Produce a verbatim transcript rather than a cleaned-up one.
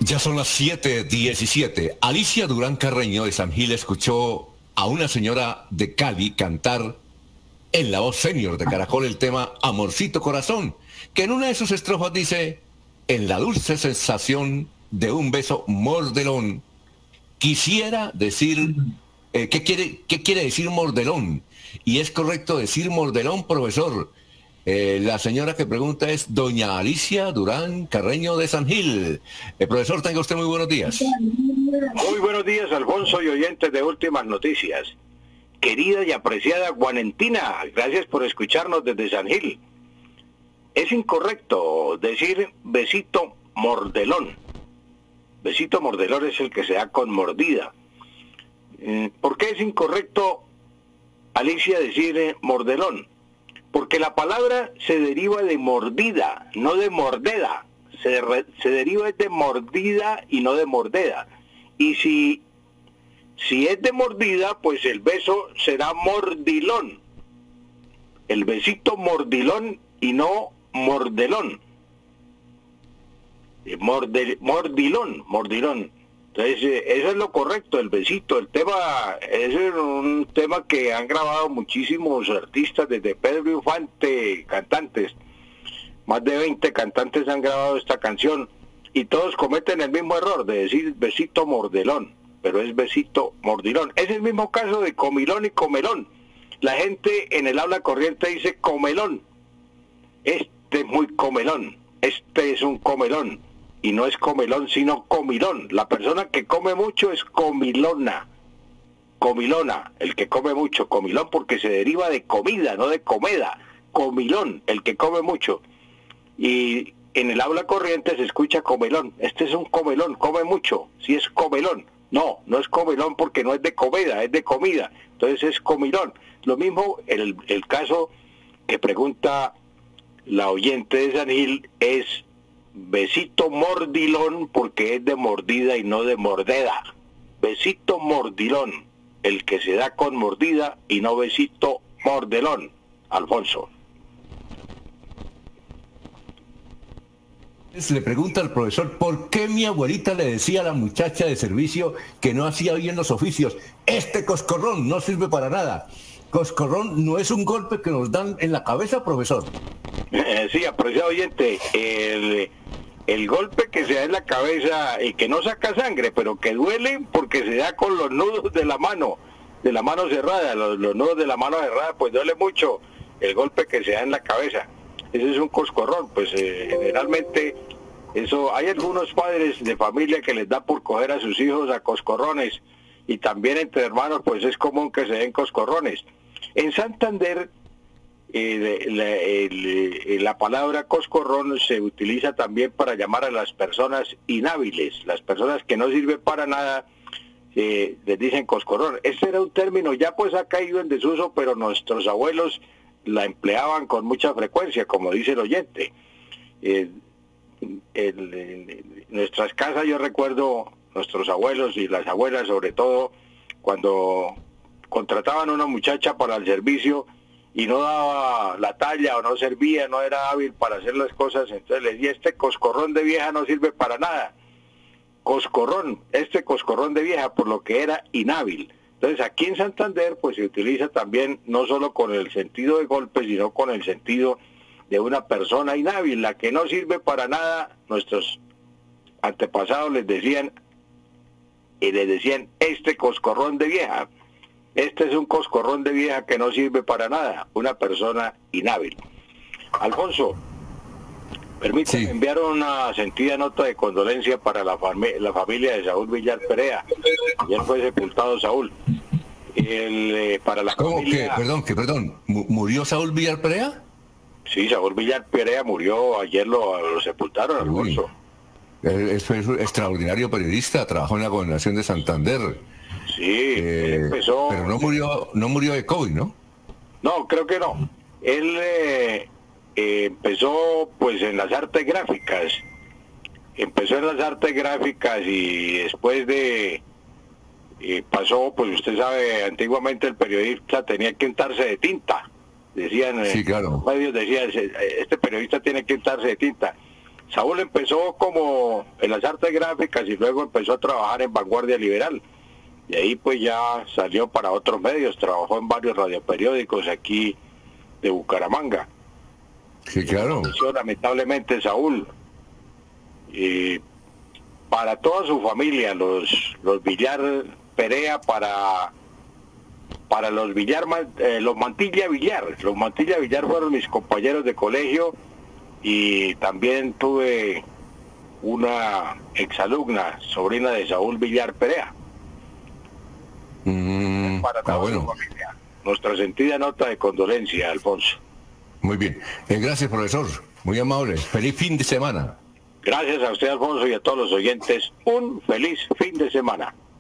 Ya son las siete diecisiete. Alicia Durán Carreño de San Gil escuchó a una señora de Cali cantar en la voz senior de Caracol el tema Amorcito Corazón, que en una de sus estrofas dice: en la dulce sensación de un beso mordelón, quisiera decir, eh, ¿qué quiere, qué quiere decir mordelón? Y es correcto decir mordelón, profesor. Eh, la señora que pregunta es doña Alicia Durán Carreño de San Gil. Eh, profesor, tenga usted muy buenos días. Muy buenos días, Alfonso y oyentes de Últimas Noticias. Querida y apreciada Juanentina, gracias por escucharnos desde San Gil. Es incorrecto decir besito mordelón. Besito mordelón es el que se da con mordida. ¿Por qué es incorrecto, Alicia, decir eh, mordelón? Porque la palabra se deriva de mordida, no de mordeda. Se, re, se deriva de mordida y no de mordeda. Y si, si es de mordida, pues el beso será mordilón. El besito mordilón y no mordelón. Morde, mordilón, mordilón. Entonces, eso es lo correcto, el besito. El tema, ese es un tema que han grabado muchísimos artistas, desde Pedro Infante, cantantes. Más de veinte cantantes han grabado esta canción y todos cometen el mismo error de decir besito mordelón, pero es besito mordilón. Es el mismo caso de comilón y comelón. La gente en el habla corriente dice comelón. Este es muy comelón, este es un comelón. Y no es comelón, sino comilón. La persona que come mucho es comilona. Comilona, el que come mucho. Comilón porque se deriva de comida, no de comeda. Comilón, el que come mucho. Y en el habla corriente se escucha comelón. Este es un comelón, come mucho. Si es comelón. No, no es comelón porque no es de comida, es de comida. Entonces es comilón. Lo mismo el, el caso que pregunta la oyente de San Gil es besito mordilón porque es de mordida y no de mordeda. Besito mordilón, el que se da con mordida y no besito mordelón. Alfonso. Le pregunta al profesor por qué mi abuelita le decía a la muchacha de servicio que no hacía bien los oficios: este coscorrón no sirve para nada. Coscorrón no es un golpe que nos dan en la cabeza, profesor. Eh, sí, apreciado oyente, el, el golpe que se da en la cabeza y que no saca sangre, pero que duele porque se da con los nudos de la mano, de la mano cerrada, los, los nudos de la mano cerrada, pues duele mucho el golpe que se da en la cabeza. Ese es un coscorrón, pues eh, generalmente eso, hay algunos padres de familia que les da por coger a sus hijos a coscorrones, y también entre hermanos pues es común que se den coscorrones. En Santander eh, la, el, la palabra coscorrón se utiliza también para llamar a las personas inhábiles, las personas que no sirven para nada, eh, les dicen coscorrón. Este era un término, ya pues ha caído en desuso, pero nuestros abuelos la empleaban con mucha frecuencia, como dice el oyente. Eh, el, en nuestras casas yo recuerdo nuestros abuelos y las abuelas sobre todo, cuando contrataban a una muchacha para el servicio y no daba la talla o no servía, no era hábil para hacer las cosas, entonces les decía: este coscorrón de vieja no sirve para nada. Coscorrón, este coscorrón de vieja, por lo que era inhábil. Entonces aquí en Santander pues se utiliza también no solo con el sentido de golpe, sino con el sentido de una persona inhábil, la que no sirve para nada. Nuestros antepasados les decían, y les decían, este coscorrón de vieja. Este es un coscorrón de vieja que no sirve para nada, una persona inhábil. Alfonso, permítame sí. enviar una sentida nota de condolencia para la, fami la familia de Saúl Villar Perea. Ayer fue sepultado Saúl. El, eh, para la ¿Cómo familia... que, perdón, que perdón, ¿murió Saúl Villar Perea? Sí, Saúl Villar Perea murió, ayer lo, lo sepultaron, Alfonso. Es, es un extraordinario periodista, trabajó en la Gobernación de Santander. Sí, eh, él empezó... Pero no murió, no murió de COVID, ¿no? No, creo que no. Él eh, eh, empezó pues en las artes gráficas. Empezó en las artes gráficas y después de... Eh, pasó, pues usted sabe, antiguamente el periodista tenía que untarse de tinta. Decían, sí, claro. Los medios decían, este periodista tiene que untarse de tinta. Saúl empezó como en las artes gráficas y luego empezó a trabajar en Vanguardia Liberal. Y ahí pues ya salió para otros medios, trabajó en varios radioperiódicos aquí de Bucaramanga. Sí, claro. Lamentablemente Saúl. Y para toda su familia, los, los Villar Perea, para, para los Villar, eh, los Mantilla Villar. Los Mantilla Villar fueron mis compañeros de colegio y también tuve una exalumna, sobrina de Saúl Villar Perea. Mm, para toda ah, bueno. su familia. Nuestra sentida nota de condolencia, Alfonso. Muy bien. Eh, gracias, profesor. Muy amable. Feliz fin de semana. Gracias a usted, Alfonso, y a todos los oyentes. Un feliz fin de semana.